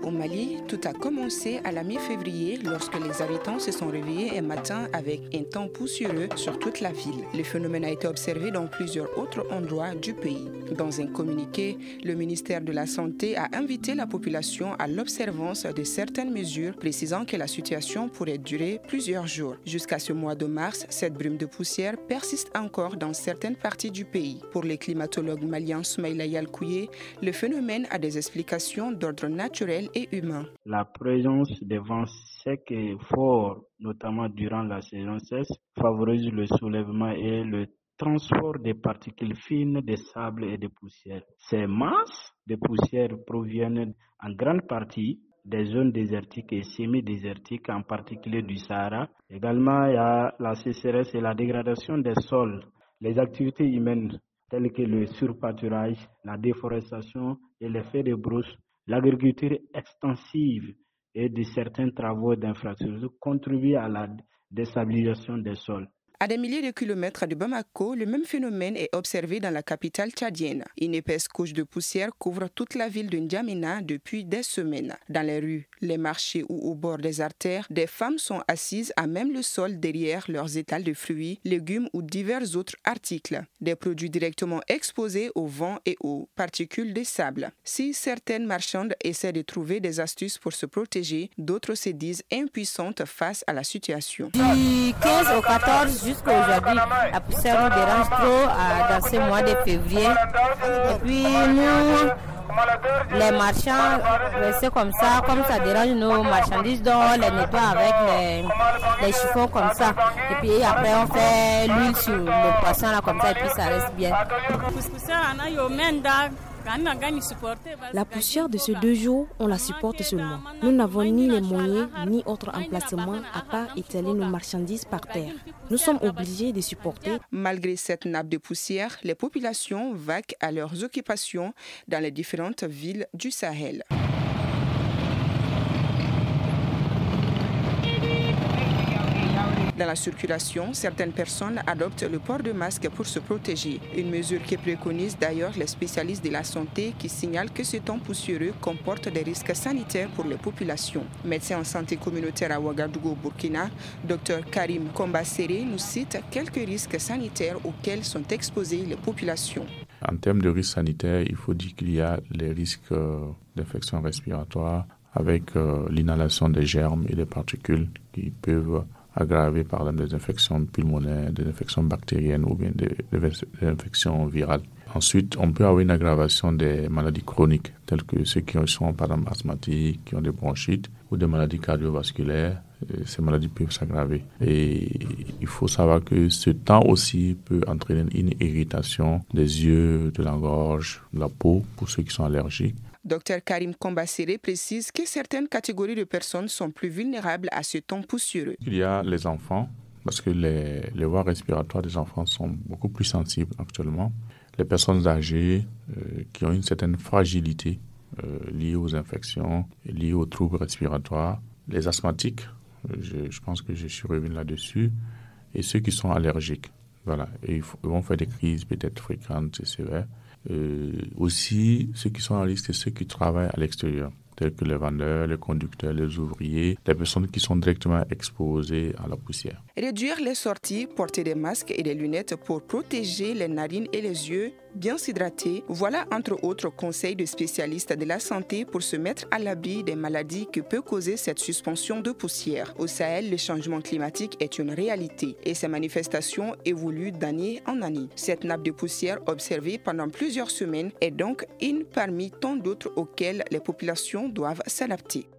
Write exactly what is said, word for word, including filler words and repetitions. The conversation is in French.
Au Mali, tout a commencé à la mi-février lorsque les habitants se sont réveillés un matin avec un temps poussiéreux sur toute la ville. Le phénomène a été observé dans plusieurs autres endroits du pays. Dans un communiqué, le ministère de la Santé a invité la population à l'observance de certaines mesures, précisant que la situation pourrait durer plusieurs jours. Jusqu'à ce mois de mars, cette brume de poussière persiste encore dans certaines parties du pays. Pour les climatologues maliens Soumaïla Yalkouye, le phénomène a des explications d'ordre naturel et humain. La présence des vents secs et forts, notamment durant la saison sèche, favorise le soulèvement et le transport des particules fines de sable et de poussière. Ces masses de poussière proviennent en grande partie des zones désertiques et semi-désertiques, en particulier du Sahara. Également, il y a la sécheresse et la dégradation des sols. Les activités humaines telles que le surpâturage, la déforestation et l'effet de brousse, l'agriculture extensive et de certains travaux d'infrastructure contribuent à la déstabilisation des sols. À des milliers de kilomètres de Bamako, le même phénomène est observé dans la capitale tchadienne. Une épaisse couche de poussière couvre toute la ville de N'Djamena depuis des semaines. Dans les rues, les marchés ou au bord des artères, des femmes sont assises à même le sol derrière leurs étals de fruits, légumes ou divers autres articles. Des produits directement exposés au vent et aux particules de sable. Si certaines marchandes essaient de trouver des astuces pour se protéger, d'autres se disent impuissantes face à la situation. Du quinze au quatorze jusqu'à aujourd'hui, la poussière nous dérange trop à, dans ce mois de février. Et puis nous, les marchands, c'est comme ça, comme ça dérange nos marchandises, donc on les nettoie avec les, les chiffons comme ça. Et puis après on fait l'huile sur le poisson là comme ça et puis ça reste bien. La poussière de ces deux jours, on la supporte seulement. Nous n'avons ni les moyens ni autre emplacement à part étaler nos marchandises par terre. Nous sommes obligés de supporter. Malgré cette nappe de poussière, les populations vaquent à leurs occupations dans les différentes villes du Sahel. Dans la circulation, certaines personnes adoptent le port de masque pour se protéger. Une mesure que préconisent d'ailleurs les spécialistes de la santé qui signalent que ce temps poussiéreux comporte des risques sanitaires pour les populations. Médecin en santé communautaire à Ouagadougou, Burkina, Dr Karim Kombassere nous cite quelques risques sanitaires auxquels sont exposées les populations. En termes de risques sanitaires, il faut dire qu'il y a les risques d'infection respiratoire avec l'inhalation des germes et des particules qui peuvent aggravées par des infections pulmonaires, des infections bactériennes ou bien des, des infections virales. Ensuite, on peut avoir une aggravation des maladies chroniques, telles que ceux qui sont par exemple asthmatiques, qui ont des bronchites ou des maladies cardiovasculaires. Ces maladies peuvent s'aggraver. Et il faut savoir que ce temps aussi peut entraîner une irritation des yeux, de la gorge, de la peau pour ceux qui sont allergiques. Dr Karim Kombassere précise que certaines catégories de personnes sont plus vulnérables à ce temps poussiéreux. Il y a les enfants, parce que les, les voies respiratoires des enfants sont beaucoup plus sensibles actuellement. Les personnes âgées euh, qui ont une certaine fragilité euh, liée aux infections, liée aux troubles respiratoires. Les asthmatiques, je, je pense que je suis revenu là-dessus, et ceux qui sont allergiques. Voilà, et ils vont faire des crises peut-être fréquentes et sévères. Euh, aussi, ceux qui sont à risque, c'est ceux qui travaillent à l'extérieur, tels que les vendeurs, les conducteurs, les ouvriers, les personnes qui sont directement exposées à la poussière. Réduire les sorties, porter des masques et des lunettes pour protéger les narines et les yeux, bien s'hydrater, voilà entre autres conseils de spécialistes de la santé pour se mettre à l'abri des maladies que peut causer cette suspension de poussière. Au Sahel, le changement climatique est une réalité et ces manifestations évoluent d'année en année. Cette nappe de poussière observée pendant plusieurs semaines est donc une parmi tant d'autres auxquelles les populations doivent s'adapter.